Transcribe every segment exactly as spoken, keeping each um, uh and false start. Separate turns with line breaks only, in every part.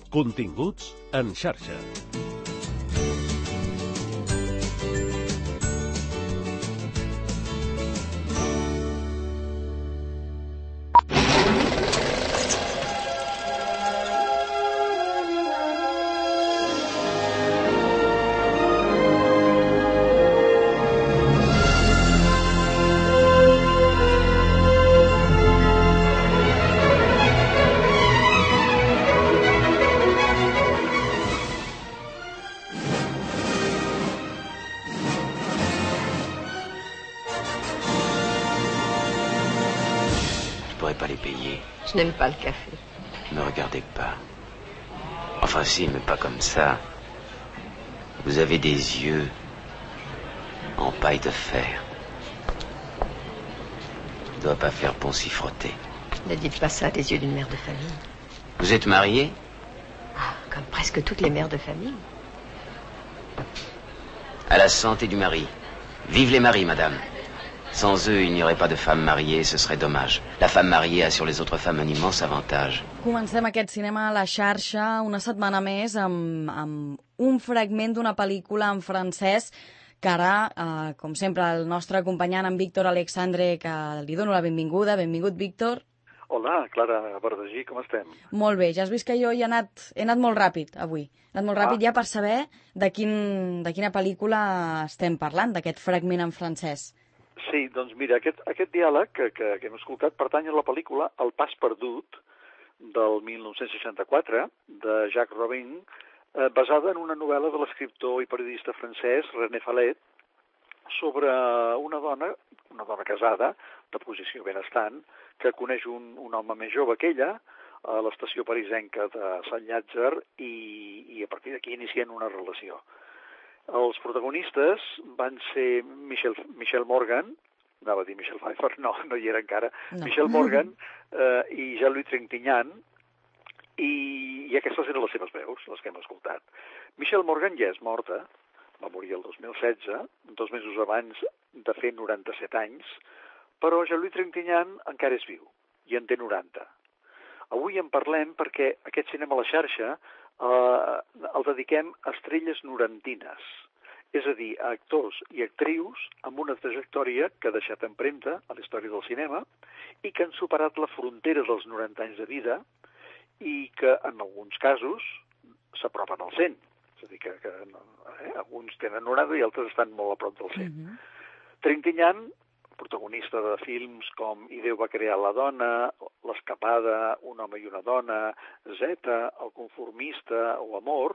Continguts en xarxa.
Je n'aime pas le café.
Ne me regardez pas. Enfin si, mais pas comme ça. Vous avez des yeux en paille de fer. Ça ne doit pas faire bon s'y frotter.
Ne dites pas ça des yeux d'une mère de famille.
Vous êtes mariée?
Ah, comme presque toutes les mères de famille.
À la santé du mari. Vive les maris, madame. Sans eux, il n'y aurait pas de femmes mariées, ce serait dommage. La femme mariée a sur les autres femmes un immense avantage.
Comencem aquest cinema a la xarxa una setmana més amb, amb un fragment d'una pel·lícula en francès que ara, eh, com sempre, el nostre acompanyant, en Víctor Alexandre, que li dono la benvinguda. Benvingut, Víctor.
Hola, Clara Verdagí, com estem?
Molt bé, ja has vist que jo hi he anat, he anat molt ràpid avui. He anat molt ràpid ah. ja per saber de, quin, de quina pel·lícula estem parlant, d'aquest fragment en francès.
Sí, doncs mira, aquest, aquest diàleg que, que, que hem escoltat pertany a la pel·lícula El pas perdut, del mil nou-cents seixanta-quatre, de Jacques Robin, eh, basada en una novel·la de l'escriptor i periodista francès René Fallet, sobre una dona, una dona casada, de posició benestant, que coneix un, un home més jove que ella, a l'estació parisenca de Sant Llàtzer, i, i a partir d'aquí inicien una relació. Els protagonistes van ser Michel, Michel Morgan, anava a dir Michel Pfeiffer, no, no hi era encara, no. Michel Morgan eh, i Jean-Louis Trintignant, i, i aquestes eren les seves veus, les que hem escoltat. Michel Morgan ja és morta, va morir el dos mil setze, dos mesos abans de fer noranta-set anys, però Jean-Louis Trintignant encara és viu, i en té noranta. Avui en parlem perquè aquest cinema a la xarxa Uh, el dediquem a estrelles norantines, és a dir, a actors i actrius amb una trajectòria que ha deixat empremta a la història del cinema i que han superat la frontera dels noranta anys de vida i que, en alguns casos, s'apropen al cent. És a dir, que, que eh, alguns tenen noranta i altres estan molt a prop del cent. Mm-hmm. Trintignant, protagonista de films com I Déu va crear la dona, L'escapada, Un home i una dona, Zeta, El conformista o Amor,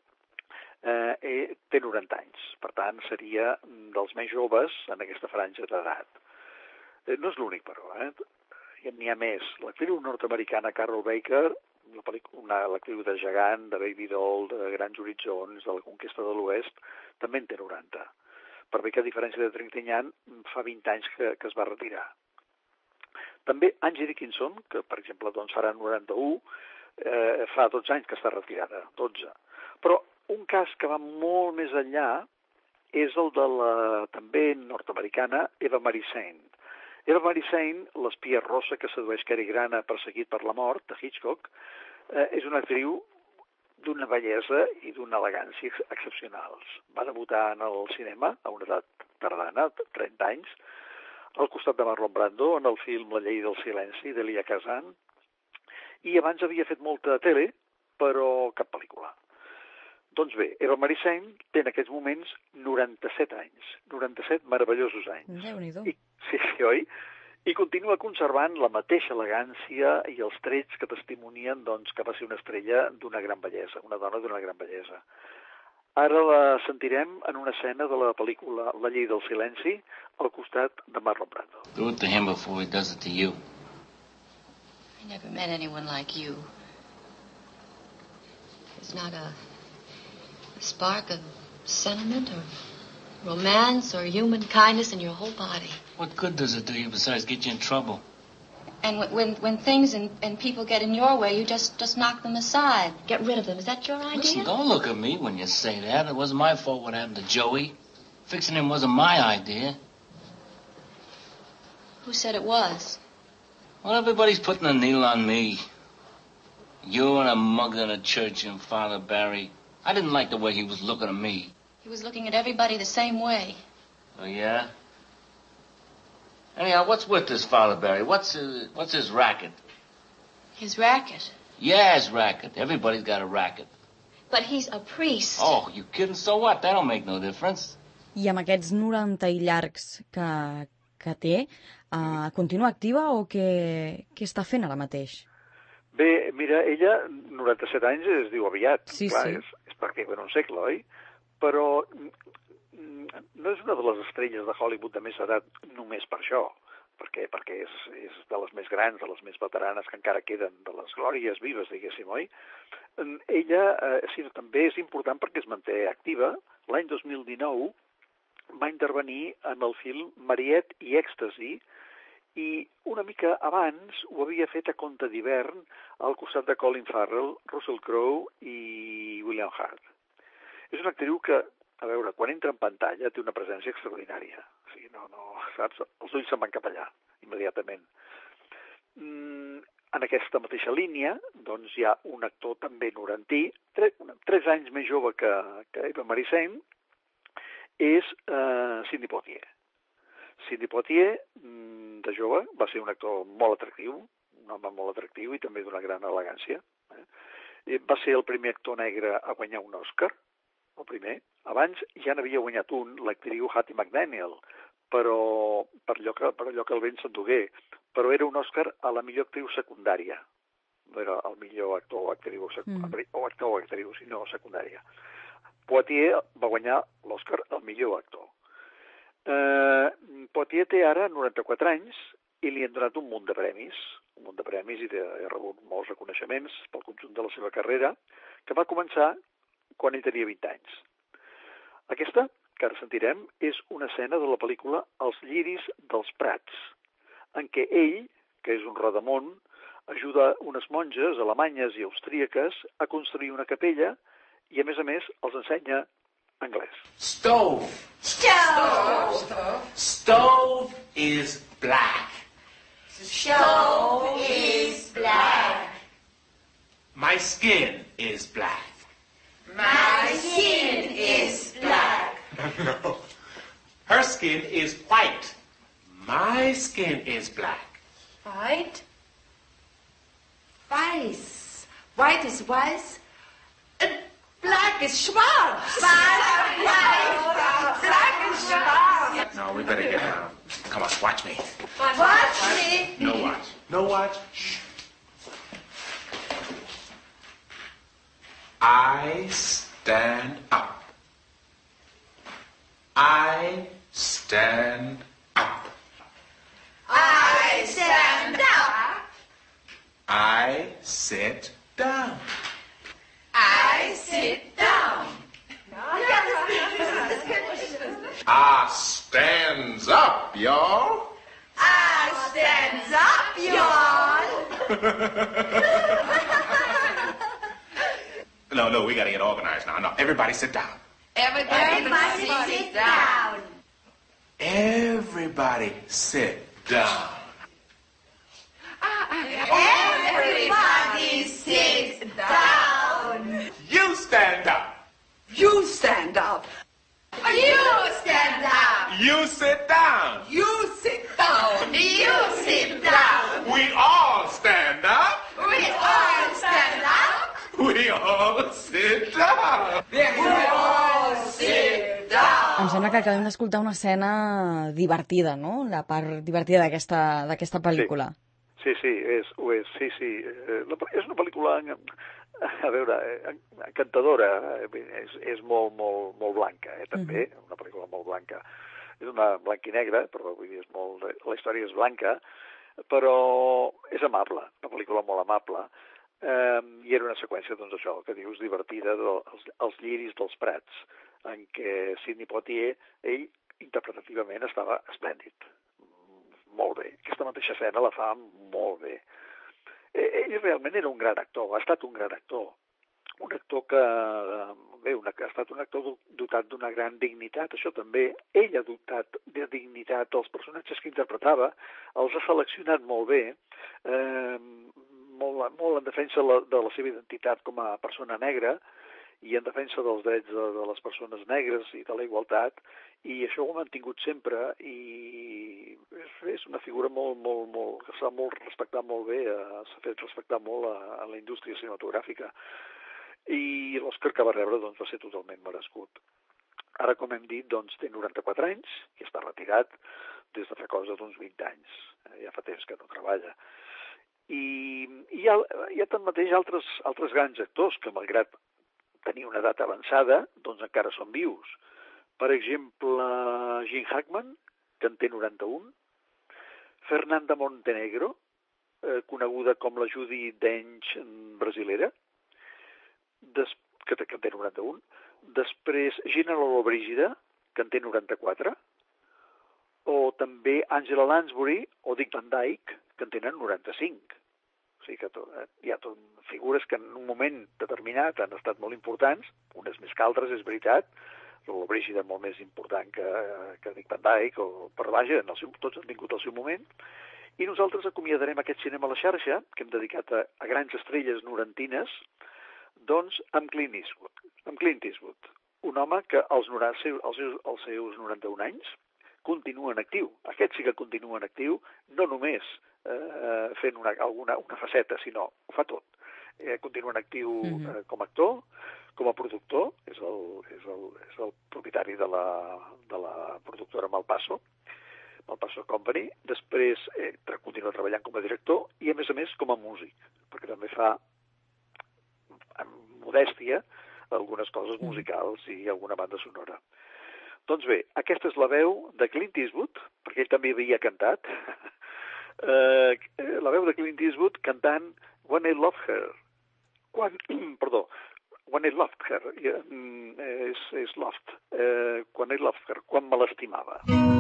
eh, eh, té noranta anys. Per tant, seria dels més joves en aquesta franja d'edat. Eh, no és l'únic, però. Eh? N'hi ha més. L'actriu nord-americana Carol Baker, l'actriu de Gegant, de Baby Doll, de Grans Horitzons, de La conquesta de l'Oest, també en té noranta. Per bé que, a diferència de Trintignant, fa vint anys que, que es va retirar. També Angie Dickinson, que per exemple doncs, farà noranta-u, eh, fa dotze anys que està retirada, dotze. Però un cas que va molt més enllà és el de la també nord-americana Eva Marie Saint. Eva Marie Saint, l'espia rossa que sedueix Cary Grant perseguit per la mort, de Hitchcock, eh, és una actriu d'una bellesa i d'una elegància excepcionals. Va debutar en el cinema a una edat tardana, trenta anys, al costat de Marlon Brando, en el film La llei del silenci, d'Elia Kazan, i abans havia fet molta tele, però cap pel·lícula. Doncs bé, Eva Marie Saint té en aquests moments noranta-set anys, noranta-set meravellosos anys.
Déu-n'hi-do.
I, sí, sí, oi? I continua conservant la mateixa elegància i els trets que testimonien doncs, que va ser una estrella d'una gran bellesa, una dona d'una gran bellesa. Ara la sentirem en una escena de la pel·lícula La llei del silenci al costat de Marlon Brando.
Do it to him before he does it to you.
I never met anyone like you. There's not a, a spark of sentiment or romance or human kindness in your whole body.
What good does it do you besides get you in trouble?
And when when, when things and, and people get in your way, you just, just knock them aside. Get rid of them. Is that your idea?
Listen, don't look at me when you say that. It wasn't my fault what happened to Joey. Fixing him wasn't my idea.
Who said it was?
Well, everybody's putting a needle on me. You and a mug in a church and Father Barry. I didn't like the way he was looking at me.
He was looking at everybody the same way.
Oh, yeah? Anyhow, what's with this Father Barry? What's his, what's his racket?
His racket.
Yeah, his racket. Everybody's got a racket.
But he's a priest.
Oh, you kidding? So what? That don't make no difference.
I amb aquests noranta i llargs que, que té, uh, continua activa o què, què està fent ara mateix?
Bé, mira, ella, noranta-set anys, es diu aviat.
Sí,
Clar,
sí.
És, és pràcticament un segle, oi? Però no és una de les estrelles de Hollywood de més edat només per això, perquè, perquè és, és de les més grans, de les més veteranes que encara queden, de les glòries vives, diguéssim, oi? Ella, eh, sí, també és important perquè es manté activa. L'any dos mil dinou va intervenir en el film Mariette i Èxtasi, i una mica abans ho havia fet a Conte d'hivern al costat de Colin Farrell, Russell Crowe i William Hurt. És una actriu que, a veure, quan entra en pantalla té una presència extraordinària. O sigui, no, no, saps? Els ulls se'n van cap allà, immediatament. Mm, en aquesta mateixa línia, doncs hi ha un actor també norantí, tres, tres anys més jove que, que Eva Maricén, és uh, Sidney Poitier. Sidney Poitier, de jove, va ser un actor molt atractiu, un home molt atractiu i també d'una gran elegància. Eh? Va ser el primer actor negre a guanyar un Òscar, el primer. Abans ja n'havia guanyat un, l'actriu Hattie McDaniel, però per allò que, per allò que el vent s'endugué. Però era un Òscar a la millor actriu secundària. No era el millor actor o actriu, mm. o actor o actriu, sinó secundària. Poitier va guanyar l'Òscar al millor actor. Uh, Poitier té ara noranta-quatre anys i li han donat un munt de premis, un munt de premis i ha rebut molts reconeixements pel conjunt de la seva carrera, que va començar quan ell tenia vint anys. Aquesta, que ara sentirem, és una escena de la pel·lícula Els lliris dels prats, en què ell, que és un rodamón, ajuda unes monges alemanyes i austríaques a construir una capella i, a més a més, els ensenya anglès.
Stove.
Stove.
Stove. Stove is black.
Stove is black.
My skin is black.
My skin is black.
No. Her skin is white. My skin is black.
White? Weiß. White is weiß. And black is schwarz.
Black,
Black, black is schwarz.
No, we better get down. Come on, watch me.
Watch me.
No watch. No watch. Shh. I stand up. I stand up.
I stand up.
I sit down.
I sit down.
I stands up, y'all.
I stands up, y'all.
No, no, we gotta get organized now. No, everybody sit down.
Everybody, Everybody sit down.
Everybody sit down.
Everybody sit down.
You stand up.
You stand up. You stand up.
You sit down.
You sit down. You sit down.
We all stand up.
We all stand up.
We all sit down.
We all sit down.
Em sembla que acabem d'escoltar una escena divertida, no? La part divertida d'aquesta d'aquesta pel·lícula.
Sí, sí, és, ho és, sí, sí. És una pel·lícula, a veure, encantadora, és, és molt, molt, molt blanca, eh, també, uh-huh. Una pel·lícula molt blanca. És una blanc i negra, però vull dir, és molt, la història és blanca, però és amable, una pel·lícula molt amable. Eh, I era una seqüència, doncs això, que dius, divertida, dels, els lliris dels prats, en què Sidney Poitier, ell, interpretativament, estava esplèndid. Molt bé. Aquesta mateixa escena la fa molt bé. Ell realment era un gran actor, ha estat un gran actor. Un actor que, bé, una, ha estat un actor dotat d'una gran dignitat, això també. Ell ha dotat de dignitat els personatges que interpretava, els ha seleccionat molt bé, eh, molt, molt en defensa la, de la seva identitat com a persona negra i en defensa dels drets de, de les persones negres i de la igualtat, i això ho ha mantingut sempre, i és, és una figura molt, molt, molt, que s'ha molt respectat molt bé, s'ha fet respectar molt a, a la indústria cinematogràfica, i l'Òscar que va rebre doncs, va ser totalment merescut. Ara, com hem dit, doncs, té noranta-quatre anys i està retirat des de fa cosa d'uns vint anys. Ja fa temps que no treballa. I hi ha, hi ha tanmateix altres, altres grans actors que, malgrat tenir una edat avançada, doncs encara són vius. Per exemple, Gene Hackman, que en té noranta-un, Fernanda Montenegro, eh, coneguda com la Judi Dench brasilera, des, que, que en té noranta-un, després Gina Lollobrigida, que en té noranta-quatre, o també Angela Lansbury o Dick Van Dyke, que en tenen noranta-cinc. O sigui que to, eh, hi ha tot, figures que en un moment determinat han estat molt importants, unes més que altres, és veritat, Lollobrigida molt més important que, que Dick Van Dyke, o, però vaja, en el seu, tots han tingut el seu moment, i nosaltres acomiadarem aquest cinema a la xarxa, que hem dedicat a, a grans estrelles norantines, doncs amb Clint Eastwood. Amb Clint Eastwood, un home que als, als, seus, als seus noranta-un anys continua en actiu. Aquest sí que continua en actiu, no només eh, fent una, alguna, una faceta, sinó ho fa tot. Eh, continua en actiu mm-hmm. eh, com a actor, com a productor, és el, és el, és el propietari de la, de la productora Malpaso, Malpaso Company. Després eh, continua treballant com a director i, a més a més, com a músic, perquè també fa, amb modèstia, algunes coses musicals i alguna banda sonora. Doncs bé, aquesta és la veu de Clint Eastwood, perquè ell també havia cantat, eh, la veu de Clint Eastwood cantant When I Loved Her. Quan, perdó, When I Loved Her, és, és loved, eh, When I Loved Her, quan me l'estimava.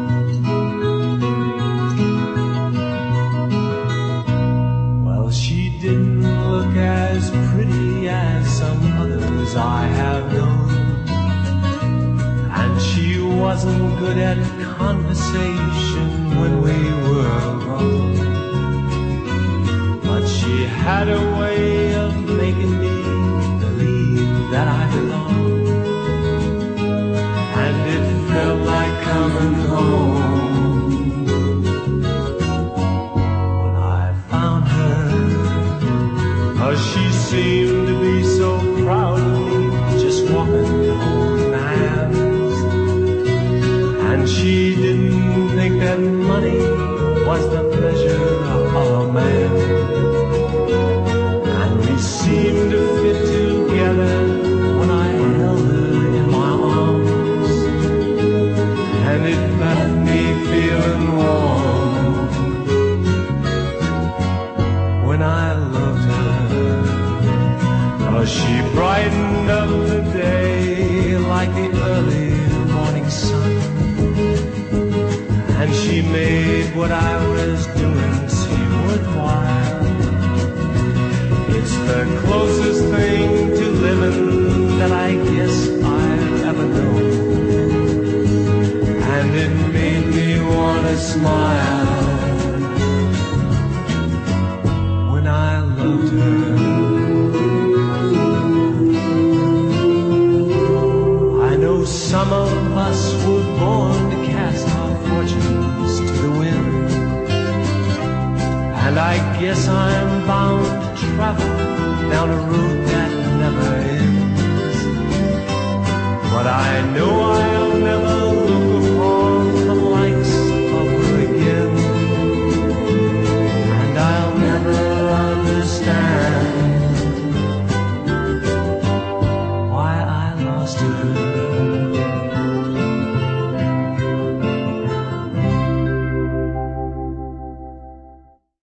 Well, she didn't look as pretty as some others I have known, and she wasn't good at conversation when we were alone, but she had a way of making me believe that I belonged, and it felt like coming home. When I found her, oh, she seemed to be so proud of me, just walking holding hands, and she didn't think that money was the measure of a man, and we seemed to fit together when I held her in my arms, and it left me feeling warm. When I loved her, oh, she brightened up the day like the early morning sun, and she made what I was doing seem worthwhile. It's the closest thing to living that I guess I've ever known, and it made me want to smile when I loved her. I know some of us were born to cast our fortunes to the wind, and I guess I'm bound to travel down a road that never ends, but I know I